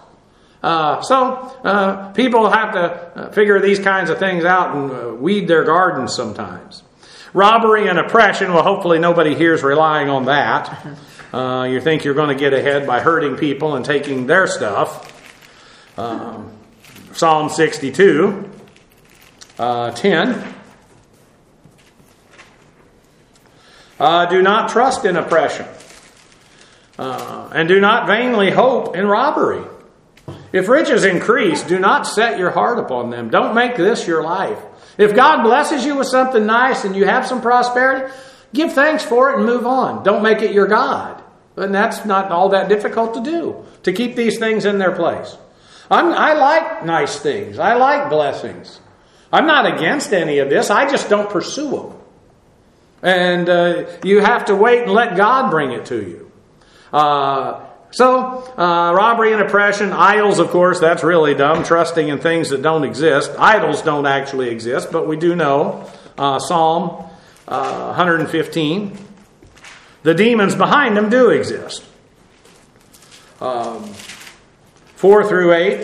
So people have to figure these kinds of things out and weed their gardens sometimes. Robbery and oppression, well, hopefully nobody here is relying on that. You think you're going to get ahead by hurting people and taking their stuff. Psalm 62, 10. Do not trust in oppression, and do not vainly hope in robbery. If riches increase, do not set your heart upon them. Don't make this your life. If God blesses you with something nice and you have some prosperity, give thanks for it and move on. Don't make it your God. And that's not all that difficult to do, to keep these things in their place. I like nice things. I like blessings. I'm not against any of this. I just don't pursue them. And you have to wait and let God bring it to you. So, robbery and oppression, idols, of course, that's really dumb, trusting in things that don't exist. Idols don't actually exist, but we do know. Psalm 115. The demons behind them do exist. 4 through 8.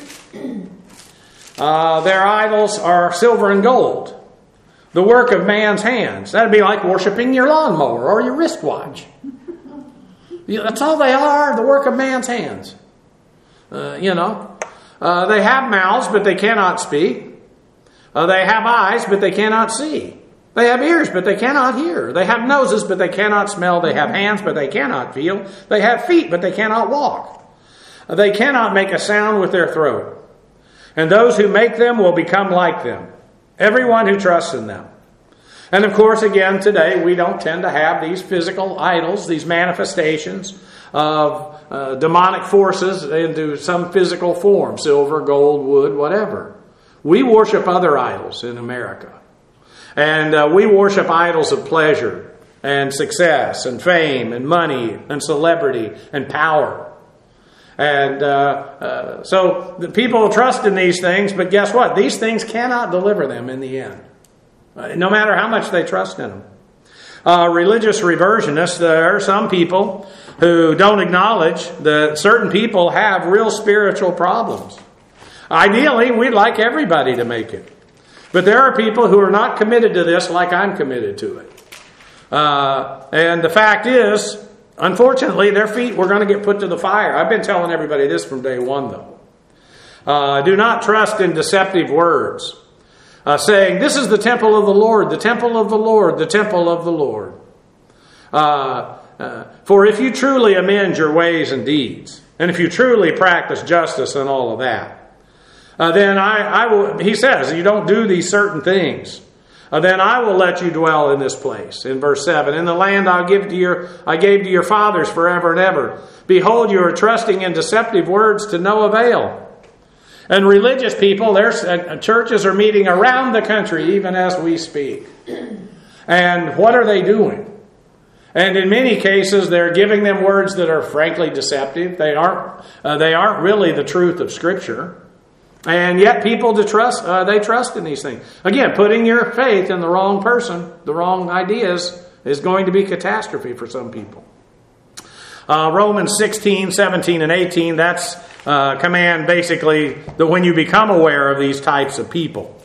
Their idols are silver and gold, the work of man's hands. That'd be like worshiping your lawnmower or your wristwatch. That's all they are, the work of man's hands. They have mouths, but they cannot speak. They have eyes, but they cannot see. They have ears, but they cannot hear. They have noses, but they cannot smell. They have hands, but they cannot feel. They have feet, but they cannot walk. They cannot make a sound with their throat. And those who make them will become like them. Everyone who trusts in them. And of course, again, today we don't tend to have these physical idols, these manifestations of demonic forces into some physical form, silver, gold, wood, whatever. We worship other idols in America. And we worship idols of pleasure and success and fame and money and celebrity and power. And so the people trust in these things, but guess what? These things cannot deliver them in the end, no matter how much they trust in them. Religious reversionists, there are some people who don't acknowledge that certain people have real spiritual problems. Ideally, we'd like everybody to make it. But there are people who are not committed to this like I'm committed to it. And the fact is, unfortunately, their feet were going to get put to the fire. I've been telling everybody this from day one, though. Do not trust in deceptive words, saying, this is the temple of the Lord, the temple of the Lord, the temple of the Lord. For if you truly amend your ways and deeds, and if you truly practice justice and all of that, then I will, he says, you don't do these certain things. Then I will let you dwell in this place. In verse 7, in the land I gave to your fathers forever and ever. Behold, you are trusting in deceptive words to no avail. And religious people, their churches are meeting around the country even as we speak. And what are they doing? And in many cases, they're giving them words that are frankly deceptive. They aren't really the truth of Scripture. And yet people they trust in these things. Again, putting your faith in the wrong person, the wrong ideas, is going to be catastrophe for some people. Romans 16, 17, and 18, that's command basically that when you become aware of these types of people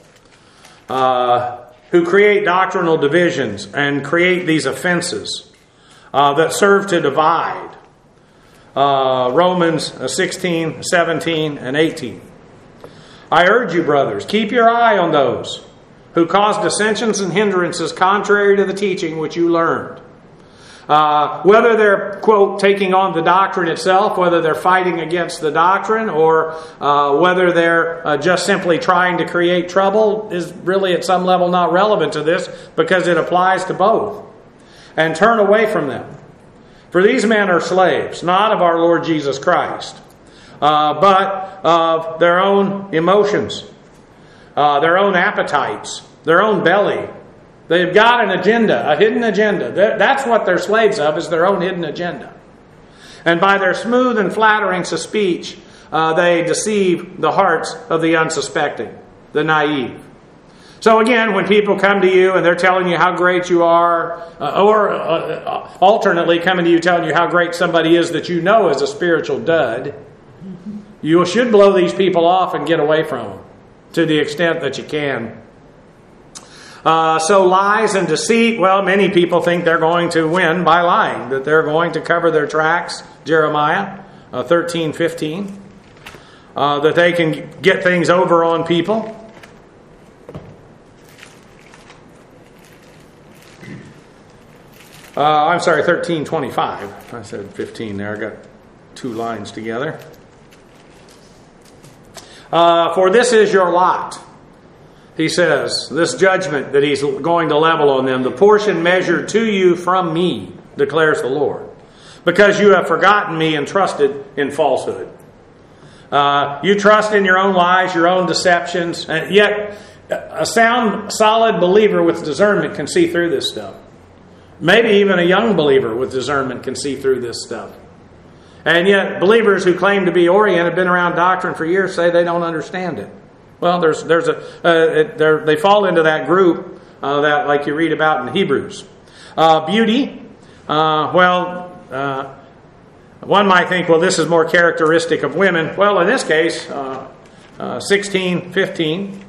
who create doctrinal divisions and create these offenses that serve to divide. Romans 16, 17, and 18. I urge you, brothers, keep your eye on those who cause dissensions and hindrances contrary to the teaching which you learned. Whether they're, quote, taking on the doctrine itself, whether they're fighting against the doctrine, or whether they're just simply trying to create trouble is really at some level not relevant to this because it applies to both. And turn away from them. For these men are slaves, not of our Lord Jesus Christ, but of their own emotions, their own appetites, their own belly. They've got an agenda, a hidden agenda. That's what they're slaves of, is their own hidden agenda. And by their smooth and flattering speech, they deceive the hearts of the unsuspecting, the naive. So again, when people come to you and they're telling you how great you are, or alternately coming to you telling you how great somebody is that you know is a spiritual dud, you should blow these people off and get away from them to the extent that you can. So lies and deceit, well, many people think they're going to win by lying, that they're going to cover their tracks, Jeremiah 13:15, that they can get things over on people. I'm sorry, 13:25. I said 15 there. I got two lines together. For this is your lot, he says, this judgment that he's going to level on them, the portion measured to you from me, declares the Lord, because you have forgotten me and trusted in falsehood. You trust in your own lies, your own deceptions, and yet a sound, solid believer with discernment can see through this stuff. Maybe even a young believer with discernment can see through this stuff. And yet believers who claim to be oriented, been around doctrine for years, say they don't understand it. Well, they fall into that group that, like you read about in Hebrews. Beauty, one might think, well, this is more characteristic of women. Well, in this case, 16:15.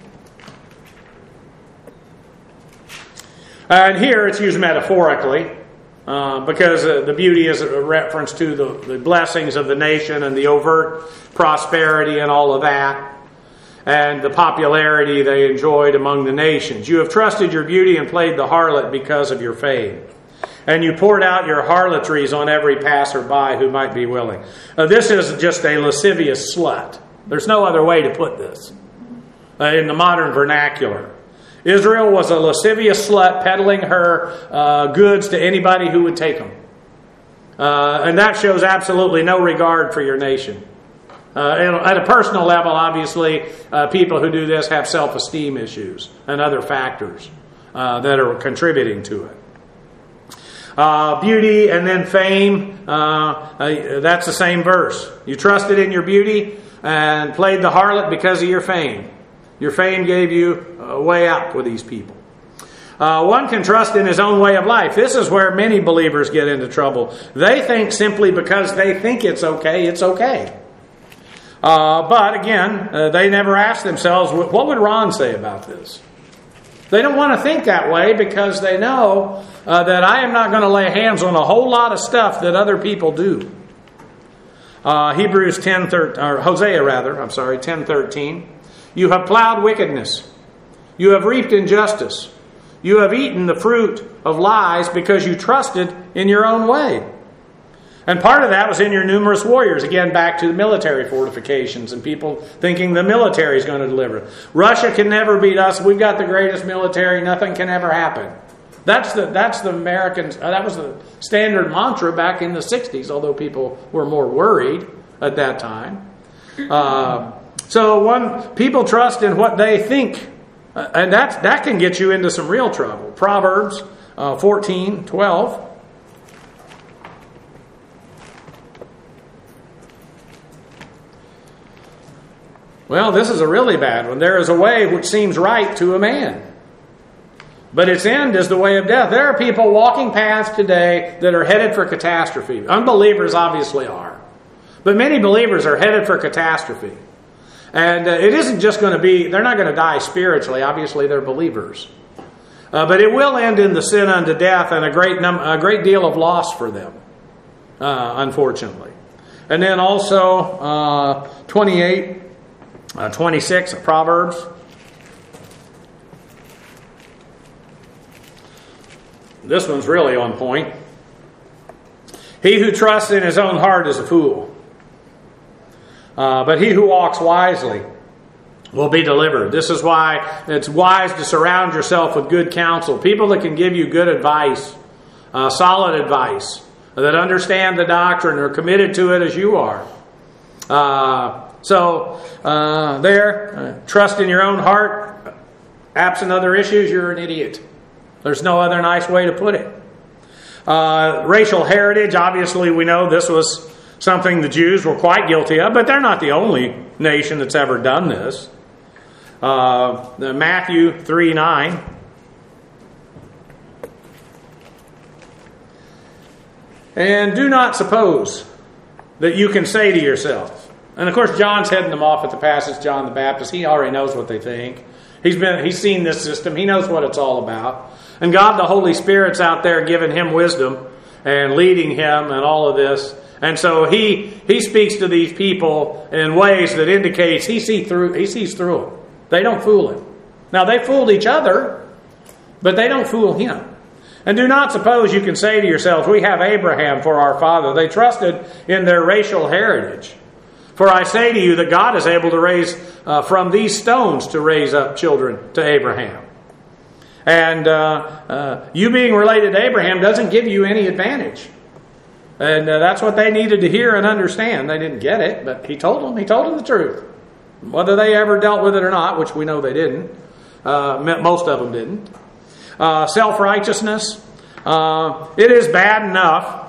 And here it's used metaphorically because the beauty is a reference to the blessings of the nation and the overt prosperity and all of that, and the popularity they enjoyed among the nations. You have trusted your beauty and played the harlot because of your fame. And you poured out your harlotries on every passerby who might be willing. This is just a lascivious slut. There's no other way to put this in the modern vernacular. Israel was a lascivious slut peddling her goods to anybody who would take them. And that shows absolutely no regard for your nation. At a personal level, obviously, people who do this have self-esteem issues and other factors that are contributing to it. Beauty and then fame, that's the same verse. You trusted in your beauty and played the harlot because of your fame. Your fame gave you a way out with these people. One can trust in his own way of life. This is where many believers get into trouble. They think simply because they think it's okay, it's okay. But again, they never ask themselves, what would Ron say about this? They don't want to think that way because they know that I am not going to lay hands on a whole lot of stuff that other people do. Hosea 10:13. You have plowed wickedness. You have reaped injustice. You have eaten the fruit of lies because you trusted in your own way. And part of that was in your numerous warriors. Again, back to the military fortifications and people thinking the military is going to deliver. Russia can never beat us. We've got the greatest military. Nothing can ever happen. That's the Americans. That was the standard mantra back in the 60s, although people were more worried at that time. People trust in what they think, and that can get you into some real trouble. Proverbs 14:12. Well, this is a really bad one. There is a way which seems right to a man, but its end is the way of death. There are people walking paths today that are headed for catastrophe. Unbelievers obviously are. But many believers are headed for catastrophe. And it isn't just going to be, they're not going to die spiritually. Obviously, they're believers. But it will end in the sin unto death and a great deal of loss for them, unfortunately. And then also 26 of Proverbs. This one's really on point. He who trusts in his own heart is a fool. But he who walks wisely will be delivered. This is why it's wise to surround yourself with good counsel. People that can give you good advice, solid advice, that understand the doctrine, are committed to it as you are. Trust in your own heart. Absent other issues, you're an idiot. There's no other nice way to put it. Racial heritage, obviously we know this was something the Jews were quite guilty of, but they're not the only nation that's ever done this. Matthew 3:9. And do not suppose that you can say to yourself, and of course John's heading them off at the passage, John the Baptist, he already knows what they think. He's seen this system, he knows what it's all about. And God the Holy Spirit's out there giving him wisdom and leading him and all of this. And so he speaks to these people in ways that indicates he sees through them. They don't fool him. Now they fooled each other, but they don't fool him. And do not suppose you can say to yourselves, we have Abraham for our father. They trusted in their racial heritage. For I say to you that God is able to raise from these stones to raise up children to Abraham. And you being related to Abraham doesn't give you any advantage. And that's what they needed to hear and understand. They didn't get it, but he told them the truth. Whether they ever dealt with it or not, which we know they didn't. Most of them didn't. Self-righteousness. It is bad enough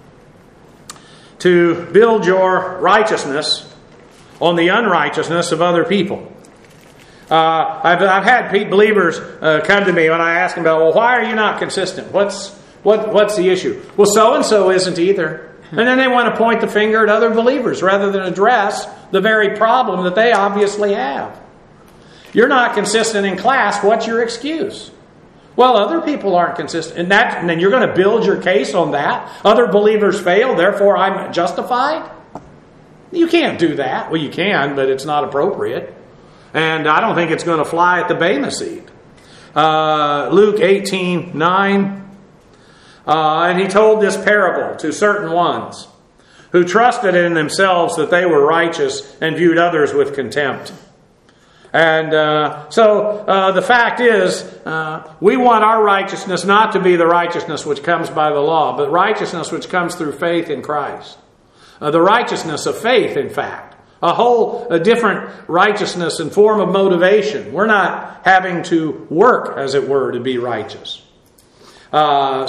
to build your righteousness on the unrighteousness of other people. I've had believers come to me when I ask them about, well, why are you not consistent? What's the issue? Well, so-and-so isn't either. And then they want to point the finger at other believers rather than address the very problem that they obviously have. You're not consistent in class. What's your excuse? Well, other people aren't consistent. And then you're going to build your case on that. Other believers fail, therefore I'm justified? You can't do that. Well, you can, but it's not appropriate. And I don't think it's going to fly at the Bema seat. Luke 18:9. And he told this parable to certain ones who trusted in themselves that they were righteous and viewed others with contempt. And the fact is, we want our righteousness not to be the righteousness which comes by the law, but righteousness which comes through faith in Christ. The righteousness of faith, in fact. A different righteousness and form of motivation. We're not having to work, as it were, to be righteous. But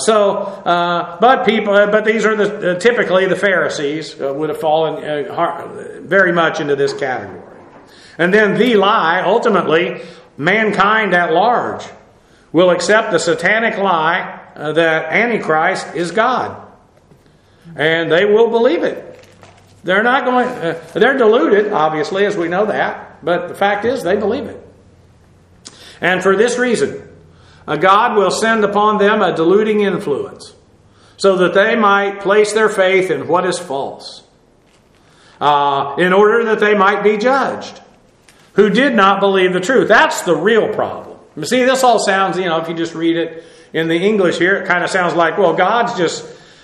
these are typically the Pharisees would have fallen very much into this category. And then the lie, ultimately, mankind at large will accept the satanic lie that Antichrist is God. And they will believe it. They're deluded, obviously, as we know that. But the fact is, they believe it. And for this reason, God will send upon them a deluding influence so that they might place their faith in what is false, in order that they might be judged, who did not believe the truth. That's the real problem. You see, this all sounds, if you just read it in the English here, it kind of sounds like, well, God's just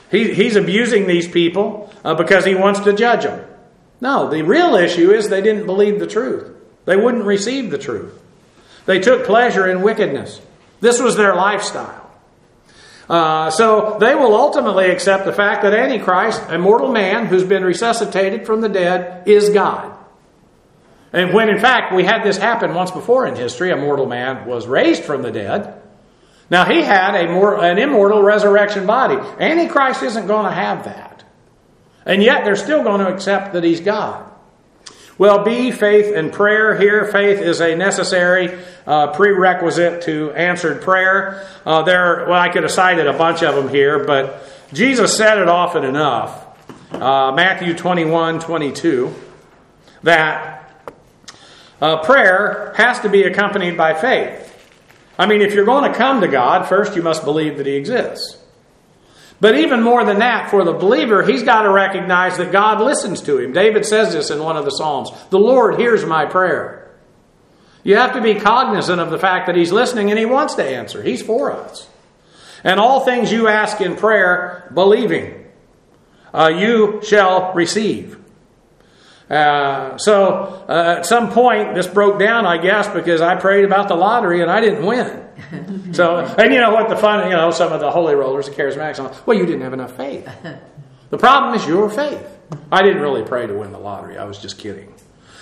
He's abusing these people because he wants to judge them. No, the real issue is they didn't believe the truth. They wouldn't receive the truth. They took pleasure in wickedness. This was their lifestyle. So they will ultimately accept the fact that Antichrist, a mortal man who's been resuscitated from the dead, is God. And when in fact we had this happen once before in history, a mortal man was raised from the dead. Now he had an immortal resurrection body. Antichrist isn't going to have that. And yet they're still going to accept that he's God. Well, B, faith and prayer. Here, faith is a necessary prerequisite to answered prayer. I could have cited a bunch of them here, but Jesus said it often enough. Matthew 21:22, that prayer has to be accompanied by faith. I mean, if you're going to come to God, first you must believe that he exists. But even more than that, for the believer, he's got to recognize that God listens to him. David says this in one of the Psalms. The Lord hears my prayer. You have to be cognizant of the fact that he's listening and he wants to answer. He's for us. And all things you ask in prayer, believing, you shall receive. So at some point, this broke down, I guess, because I prayed about the lottery and I didn't win. So, and you know what the fun, some of the holy rollers, the charismatics, well, you didn't have enough faith. The problem is your faith. I didn't really pray to win the lottery. I was just kidding.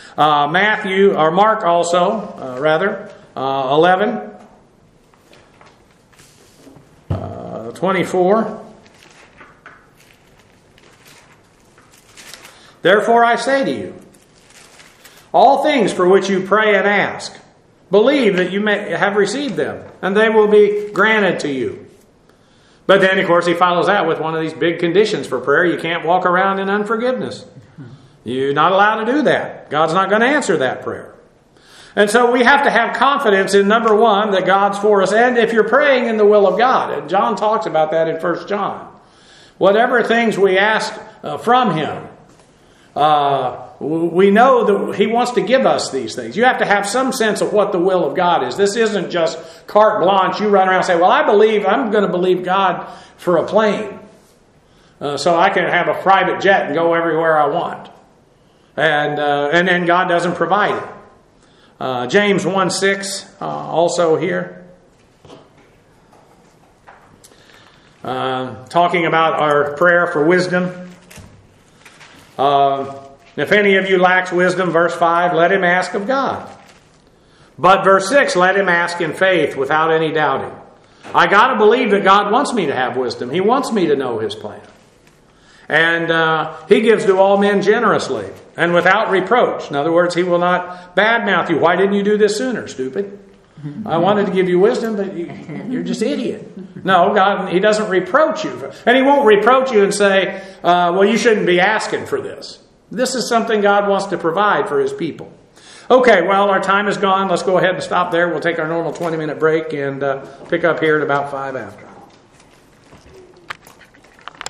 Mark also, 11, 24. Therefore I say to you, all things for which you pray and ask, believe that you may have received them, and they will be granted to you. But then, of course, he follows that with one of these big conditions for prayer. You can't walk around in unforgiveness. You're not allowed to do that. God's not going to answer that prayer. And so we have to have confidence in, number one, that God's for us. And if you're praying in the will of God, and John talks about that in 1 John, whatever things we ask from him, we know that he wants to give us these things. You have to have some sense of what the will of God is. This isn't just carte blanche. You run around and say, well, I'm going to believe God for a plane. So I can have a private jet and go everywhere I want. And then God doesn't provide it. James 1:6 also here. Talking about our prayer for wisdom. If any of you lacks wisdom, verse 5, let him ask of God. But verse 6, let him ask in faith without any doubting. I got to believe that God wants me to have wisdom. He wants me to know his plan. And he gives to all men generously and without reproach. In other words, he will not badmouth you. Why didn't you do this sooner, stupid? I wanted to give you wisdom, but you're just idiot. No, God, he doesn't reproach you. And he won't reproach you and say, well, you shouldn't be asking for this. This is something God wants to provide for his people. Okay, well, our time is gone. Let's go ahead and stop there. We'll take our normal 20-minute break and pick up here at about 5 after.